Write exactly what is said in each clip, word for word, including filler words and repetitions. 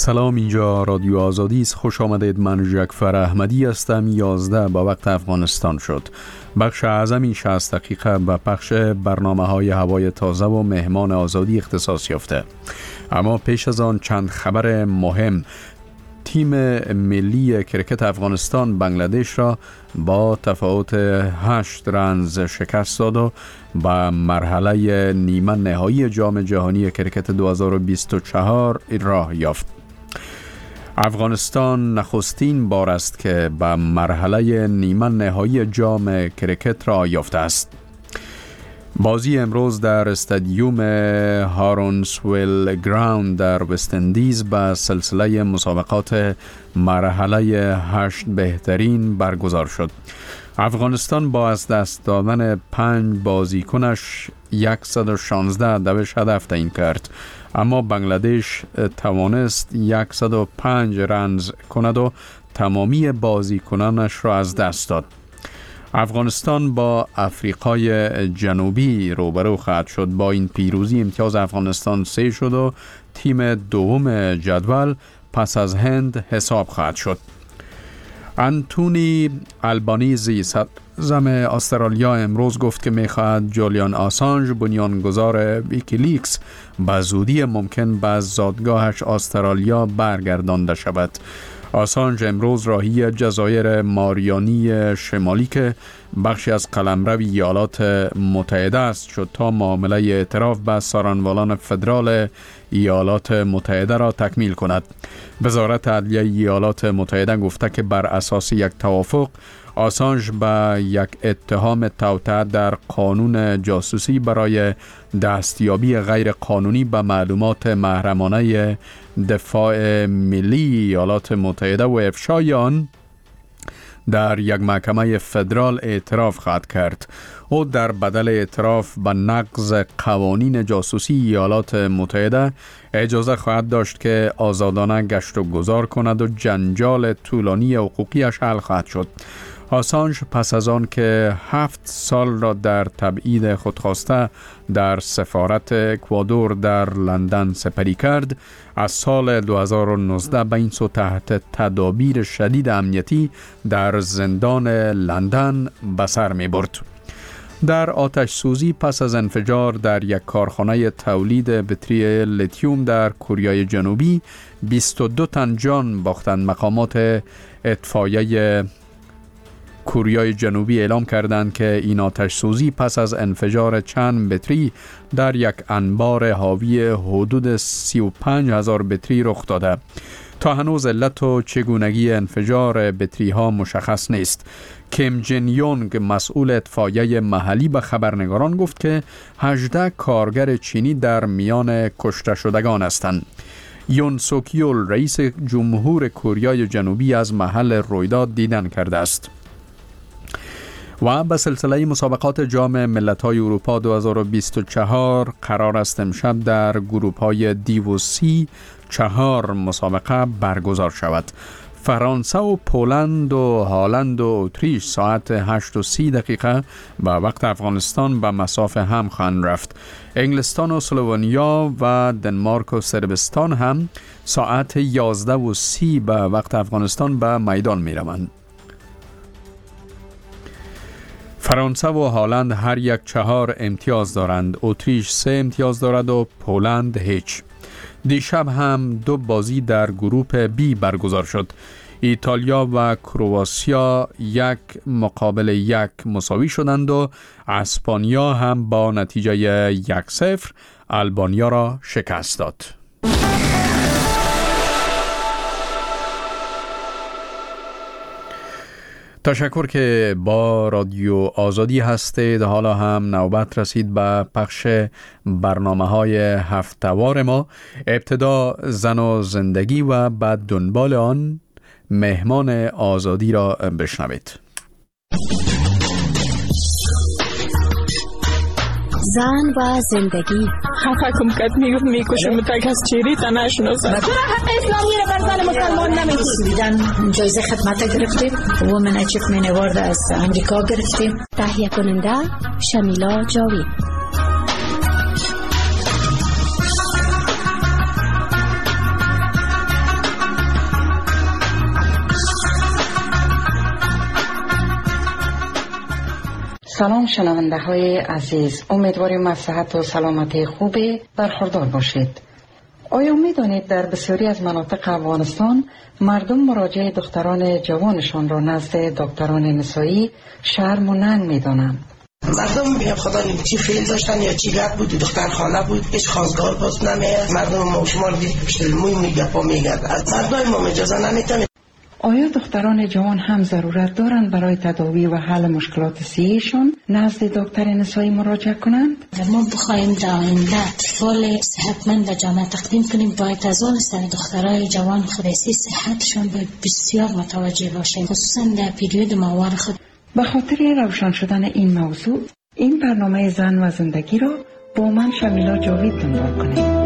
سلام، اینجا رادیو آزادی است. خوش آمدید. من جعفر احمدی هستم. یازده با وقت افغانستان شد. بخش اعظمی شصت دقیقه به پخش برنامه های هوای تازه و مهمان آزادی اختصاص یافته. اما پیش از آن چند خبر مهم. تیم ملی کرکت افغانستان بنگلادش را با تفاوت هشت رنز شکست داد و به مرحله نیمه نهایی جام جهانی کرکت دو هزار و بیست و چهار راه یافت. افغانستان نخستین بار است که به مرحله نیمه نهایی جام کرکت را یافته است. بازی امروز در استادیوم هارونسویل گراوند در وست اندیز به سلسله مسابقات مرحله هشت بهترین برگزار شد. افغانستان با از دست دادن پنج بازیکنش صد و شانزده دوش هدف تعیین کرد، اما بنگلادش توانست صد و پنج رنز کند و تمامی بازیکنانش را از دست داد. افغانستان با آفریقای جنوبی روبرو خواهد شد. با این پیروزی امتیاز افغانستان سه شد و تیم دوم جدول پس از هند حساب خواهد شد. انتونی البانیزی صدراعظم استرالیا امروز گفت که می‌خواهد جولیان آسانج بنیانگذار ویکیلیکس به زودی ممکن به زادگاهش استرالیا برگردانده شود. آسانج امروز راهی جزایر ماریانی شمالی که بخشی از قلمرو ایالات متحده است شد تا معامله اعتراف به سارنوالان فدرال ایالات متحده را تکمیل کند. وزارت عدلیه ایالات متحده گفته که بر اساس یک توافق آسانج به یک اتهام توطئه در قانون جاسوسی برای دستیابی غیر قانونی به معلومات محرمانه دفاع ملی ایالات متحده و افشای آن در یک محکمه فدرال اعتراف خواهد کرد. او در بدل اعتراف به نقض قوانین جاسوسی ایالات متحده اجازه خواهد داشت که آزادانه گشت و گذار کند و جنجال طولانی حقوقیش حل خواهد شد. آسانج پس از آن که هفت سال را در تبعید خودخواسته در سفارت اکوادور در لندن سپری کرد، از سال دو هزار و نوزده به این سو تحت تدابیر شدید امنیتی در زندان لندن به سر می برد. در آتش سوزی پس از انفجار در یک کارخانه تولید بطری لیتیوم در کره جنوبی بیست و دو تن جان باختند. مقامات اطفائیه کره جنوبی اعلام کردند که این آتش سوزی پس از انفجار چند بطری در یک انبار حاوی حدود سی و پنج هزار بطری رخ داده. تا هنوز علت و چگونگی انفجار بطری ها مشخص نیست. کیم جن یونگ مسئول اطفائیه محلی به خبرنگاران گفت که هجده کارگر چینی در میان کشته شدگان هستند. یون سوک یول رئیس جمهور کره جنوبی از محل رویداد دیدن کرده است. و به سلسله مسابقات جام ملت‌های اروپا دو هزار و بیست و چهار قرار است امشب در گروه‌های دی و سی چهار مسابقه برگزار شود. فرانسه و پولند و هالند و اتریش ساعت هشت و سی دقیقه به وقت افغانستان به مسافه هم خواهند رفت. انگلستان و اسلوونیا و دنمارک و صربستان هم ساعت یازده و سی به وقت افغانستان به میدان می روند. فرانسه و هالند هر یک چهار امتیاز دارند. اتریش سه امتیاز دارد و پولند هیچ. دیشب هم دو بازی در گروپ بی برگزار شد. ایتالیا و کرواسیا یک مقابل یک مساوی شدند و اسپانیا هم با نتیجه یک صفر آلبانیا را شکست داد. تشکر که با رادیو آزادی هستید. حالا هم نوبت رسید به پخش برنامه های هفته‌وار ما. ابتدا زن و زندگی و بعد دنبال آن مهمان آزادی را بشنوید. زن و زندگی. خفه کم کت میگفت میکشم تک از چیری تا نشناسم. تو حق اسلامی رو بر زن مسلمان نمیدی. دیدن جایزه خدمت گرفتیم. وومن اچیومنت اوارد از امریکا گرفتیم. تهیه کننده شمیلا جاوید. سلام شنونده های عزیز، امیدواریم از صحت و سلامتی خوبی برخوردار باشید. آیا می دانید در بسیاری از مناطق افغانستان مردم مراجعه دختران جوانشان را نزد دکتران نسایی شرم و ننگ می دانند؟ مردم میگم خدا چی فیل داشتن یا چی گپ بود، دختر خانه بود، هیچ خواستگار باز نمیاد. مردم ما شما رو دید پشت موی میگه پا میگرد، از مردم ما اجازه نمیتن. آیا دختران جوان هم ضرورت دارند برای تداوی و حل مشکلات صحیشان نزد دکتر نسایی مراجعه کنند؟ ما بخوایم در آینده اطفال صحتمند و جامعه تقدیم کنیم، باید از آن سر دخترای جوان خودسی صحتشان به بسیار متوجه باشیم، خصوصا در پیریود ماهوار خود. به خاطر روشن شدن این موضوع، این برنامه زن و زندگی را با من شمیلا جاوید دنبال کنید.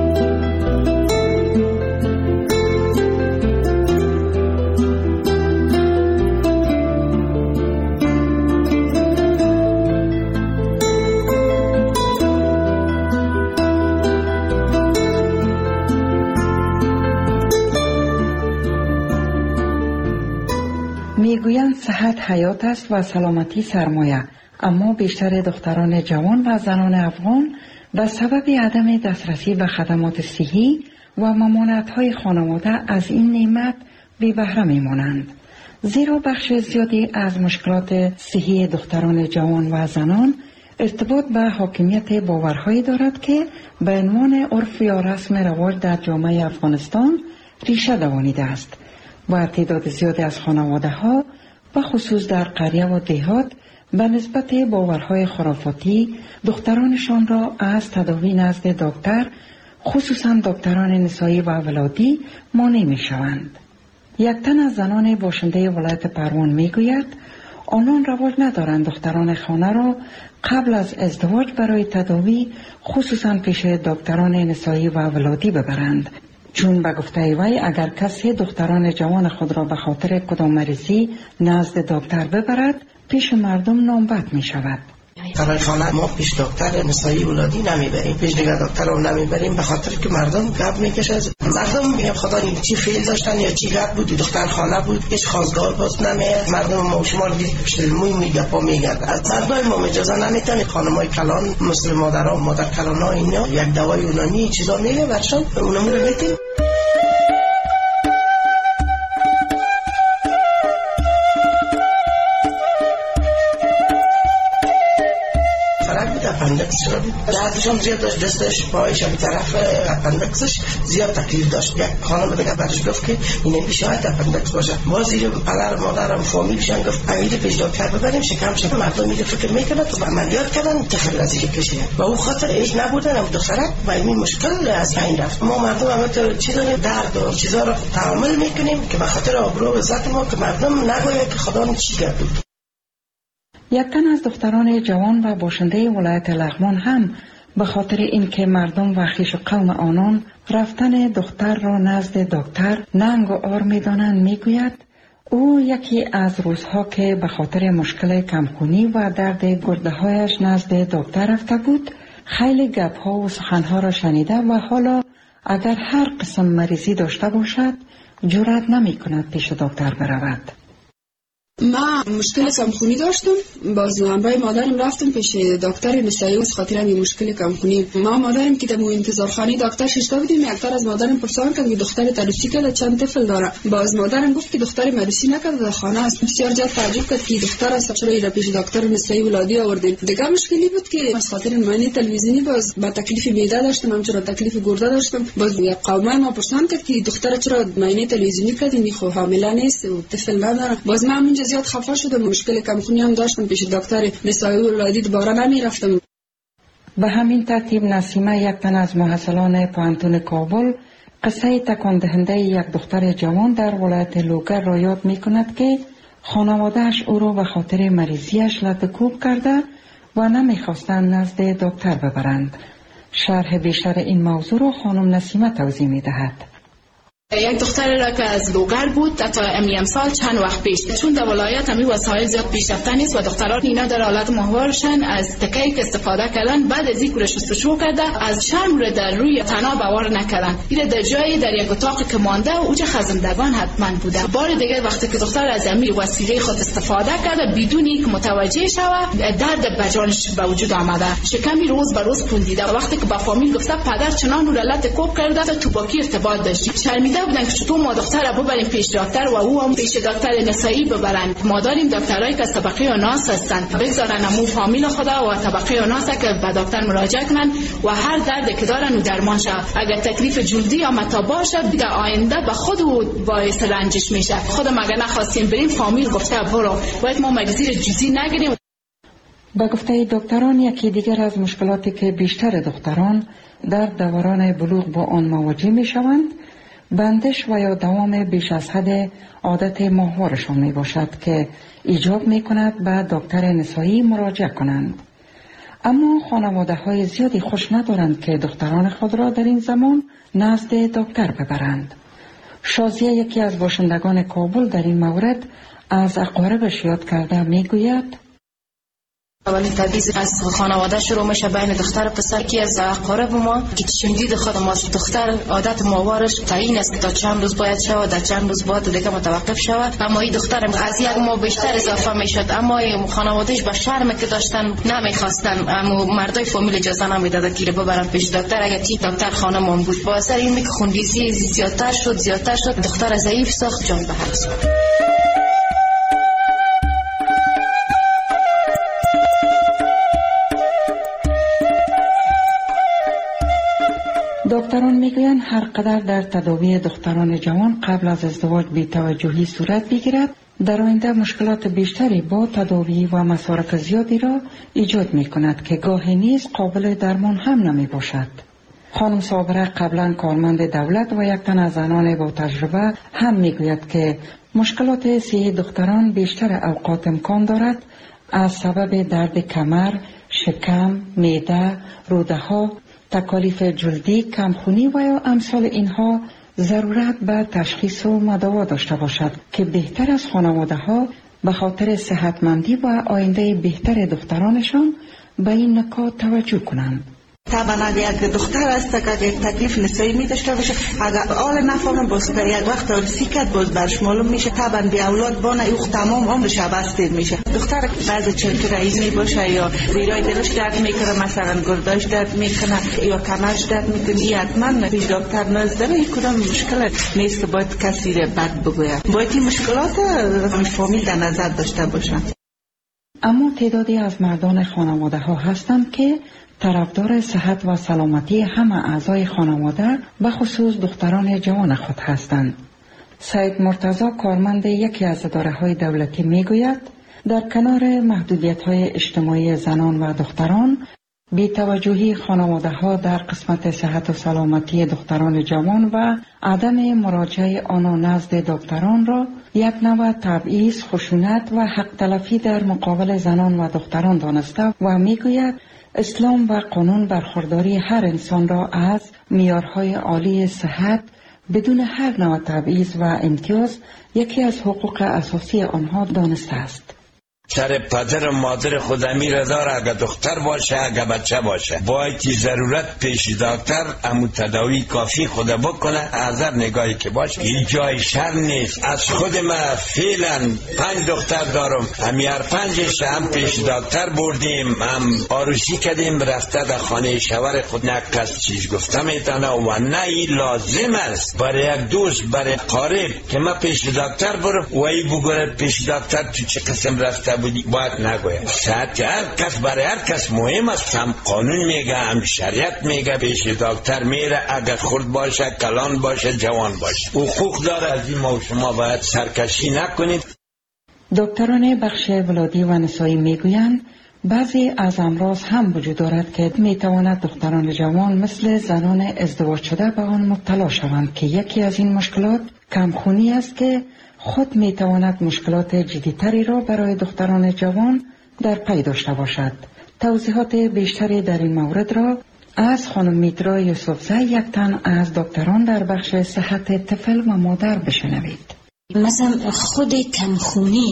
میگویند صحت حیات است و سلامتی سرمایه، اما بیشتر دختران جوان و زنان افغان به سبب عدم دسترسی به خدمات صحی و ممانعت‌های خانواده از این نعمت بی بهره میمانند، زیرا بخش زیادی از مشکلات صحی دختران جوان و زنان ارتباط به حاکمیت باورهایی دارد که به عنوان عرف یا رسم رواج در جامعه افغانستان ریشه دوانیده است و تعداد زیادی از خانواده ها و خصوص در قریه و دیهات به نسبت باورهای خرافاتی دخترانشان را از تداوی نزد دکتر، خصوصا دکتران نسایی و ولادی، مانع می شوند. یک تن از زنان باشنده ولایت پروان می گوید آنان رواج ندارند دختران خانه را قبل از ازدواج برای تداوی خصوصا پیش دکتران نسایی و ولادی ببرند، چون به گفته وی اگر کسی دختران جوان خود را به خاطر کدام مریضی نزد دکتر ببرد پیش مردم نامبد می شود. در خانه ما پیش دکتر نسایی ولادی نمیبریم، پیش دیگر دکتر رو نمیبریم، به خاطر که مردم گپ میکشه. مردم میگم خدا این چی فیل داشتن یا چی گپ بود، دختر خانه بود، هیچ خواستگار باز نمیاد. مردم ما شما رو دید پشت موی میگه پا میگرد، از مردم ما اجازه نمیتن. خانمای کلان مثل مادرها، مادر کلانا، اینا یک دوای اونانی چیزا میگه برشان اونم رو میتیم. اپندکس شده بود، دردشان زیاد داشت، دستش پایش به طرف اپندکسش زیاد تکلیف داشت. یک خانم دیگه برش گفت که این شاید اپندکس باشه. ما زیر پدر مادرم فامیلشان گفت امید پیش دکتر ببریم شکم شده. مردم میگه فکر میکنه تو عملیات کردن تخیل از اینکه کشیدن و او خاطر ایش نبودن هم دخترک و این مشکل از بین رفت. ما مردم هم تو چیزا درد و چیزا رو تحمل میکنیم که به خاطر آبرو و عزت ما که مردم نگوید که خدا چی کرد. یک تن از دختران جوان و باشنده ولایت لغمان هم به خاطر اینکه مردم و خویش قوم آنان رفتن دختر را نزد دکتر ننگ و عار می‌دانند میگوید او یکی از روزها که به خاطر مشکل کمخونی و درد گرده‌هایش نزد دکتر رفته بود، خیلی گپ‌ها و سخن‌ها را شنیده و حالا اگر هر قسم مریضی داشته باشد جرأت نمی‌کند پیش دکتر برود. ما مشکل کمخونی داشتم، باز همراه مادرم رفتم پیش دکتر نسایی از خاطر این مشکل کمخونی. ما مادرم که در انتظارخانه دکتر ششته بودیم، یک تر از مادرم پرسان کرد که دختر عروسی کرده چند طفل داره. باز مادرم گفت که دختر عروسی نکرده، در خانه است. بسیار زیاد تعجب کرد که دختر است، چرا ایرا پیش دکتر نسایی ولادی آوردیم. دیگه مشکلی بود که از خاطر معاینه تلویزیونی باز با تکلیف معده داشتم، همچنین تکلیف گرده داشتم. باز یک قوم ما پرسان کرد که دختر چرا معاینه تلویزیونی کردی، خو حامله نیست و طفل نداره. باز من همینجا زیاد خفه شدم، مشکل کمخونی هم داشتم، پیش دکتر نسایی ولادی دوباره نمیرفتم. به همین ترتیب نسیمه، یک تن از محصلان پوهنتون کابل، قصه تکان دهنده یک دختر جوان در ولایت لوگر را یاد می کند که خانواده‌اش او را به خاطر مریضیش لطکوب کرده و نمیخواستند نزد دکتر ببرند. شرح بیشتر این موضوع را خانم نسیمه توضیح می دهد. یک دختر را که از لوگر بود تا امی امسال چند وقت پیش، چون در ولایت همی وسایل زیاد پیشرفته نیست و دختران اینا در حالت ماهوارشن از تکه‌ای که استفاده کردن بعد از اینکه شستشو کرده از شرم رو در روی تنها باور نکردن. این در جایی در یک اتاقی که مانده و اوج خزندگان حتما بوده. بار دیگه وقتی که دختر از امی وسیله خود استفاده کرده بدون اینکه متوجه شود درد بجانش به وجود آمده، شکمی روز به روز پوندیده. وقتی که با فامیل گفته پدر چنان رو لط کوب کرده تو با کی ارتباط داشتی، شرمیده بودن که چطور ما دختر رو ببریم پیش دکتر و او هم پیش دکتر نسایی ببرن. ما داریم دکترایی که طبقه اوناس هستن، بگذارن امو فامیل خدا و طبقه اوناس که به دکتر مراجعه کنن و هر دردی که دارن و درمان شه. اگر تکلیف جلدی یا متا باشه در آینده به خود باعث رنجش میشه. خود مگه نخواستیم بریم فامیل گفته برو، باید ما مگزیر جزئی نگیریم. با گفته دکتران یکی دیگر از مشکلاتی که بیشتر دختران در دوران بلوغ با آن مواجه می شوند بندش و یا دوام بیش از حد عادت ماهوارشان می باشد که ایجاب می کند به دکتر نسایی مراجعه کنند. اما خانواده های زیادی خوش ندارند که دختران خود را در این زمان نزد دکتر ببرند. شازیه یکی از باشندگان کابل در این مورد از اقاربش یاد کرده می گوید اولین تبعیض از خانواده شروع میشه بین دختر و پسر که از اقارب ما که چشم دید خود ما دختر عادت ماهوارش تعیین است که تا چند روز باید شود در چند روز باید دیگه متوقف شود، اما این دختر از یک ماه بیشتر اضافه میشد، اما خانوادهش با شرمی که داشتن نمیخواستن، اما مردای فامیل اجازه نمیداد که ببرن پیش دکتر. اگه تی دکتر خانم بود با اثر این که خونریزی زیادتر شد زیادتر شد دختر ضعیف ساخت جان به هر سو. دکتران میگویند هر قدر در تداوی دختران جوان قبل از ازدواج بی‌توجهی صورت بگیرد در آینده مشکلات بیشتری با تداوی و مصارف زیادی را ایجاد می کند که گاهی نیز قابل درمان هم نمی باشد. خانم صابره قبلا کارمند دولت و یک تن از زنان با تجربه هم میگوید که مشکلات صحی دختران بیشتر اوقات امکان دارد از سبب درد کمر، شکم، معده، روده ها، تکالیف جلدی، کمخونی و یا امثال اینها ضرورت به تشخیص و مداوا داشته باشد که بهتر از خانواده ها به خاطر صحتمندی و آینده بهتر دخترانشان به این نکات توجه کنند. طبعا اگر یک دختر است که یک تکلیف نسایی می داشته باشه، اگر آل نفهمه باز به یک وقت آرسی کرد باز برش معلوم میشه طبعا بی اولاد بانه ایخ تمام عمرش بستید میشه. دختر بعضی چرک رئیس می باشه یا زیرای دلش درد میکنه، مثلا گرداش درد میکنه یا کمرش درد میکنه، این حتما پیش دکتر نزده. این کدام مشکل نیست که باید کسی را بد بگوید، باید این مشکلات فامیل در نظر داشته باشن. اما تعدادی از مردان خانواده ها هستند که طرفدار صحت و سلامتی همه اعضای خانواده به خصوص دختران جوان خود هستند. سید مرتضی کارمند یکی از اداره‌های دولتی میگوید در کنار محدودیت‌های اجتماعی زنان و دختران، بی‌توجهی خانواده‌ها در قسمت صحت و سلامتی دختران جوان و عدم مراجعه آنها نزد دکتران را یک نوع تبعیض، خشونت و حق تلفی در مقابل زنان و دختران دانسته و میگوید اسلام و قانون برخورداری هر انسان را از معیارهای عالی صحت بدون هر نوع تبعیض و امتیاز یکی از حقوق اساسی آنها دانسته است. سر پدر و مادر خود امیر داره، اگه دختر باشه اگه بچه باشه باید ضرورت پیش دکتر امو تداوی کافی خود بکنه. هزار نگاهی که باشه این جای شر نیست. از خود ما فعلا پنج دختر دارم، همی هر پنجش هم پیش دکتر بردیم، هم آروسی کردیم، رفته در خانه شوهر خود نه کس چیز گفته میتونه و نه این لازم است برای یک دوست برای قارب که ما پیش دکتر برم و ای بگره پیش دکتر تو چه قسم رفته بودی باید نگوید. صحت هر کس برای هر کس مهم است، هم قانون میگه هم شریعت میگه پیش دکتر میره، اگر خرد باشه کلان باشه جوان باشه حقوق داره. از این ما شما باید سرکشی نکنید. دکتران بخش ولادی و نسایی میگویند بعضی از امراض هم وجود دارد که میتواند دختران جوان مثل زنان ازدواج شده به آن مبتلا شوند که یکی از این مشکلات کمخونی است که خود میتواند مشکلات جدیتری را برای دختران جوان در پی داشته باشد. توضیحات بیشتری در این مورد را از خانم میترا یوسفزی یک تن از دکتران در بخش صحت طفل و مادر بشنوید. مثلا خود کمخونی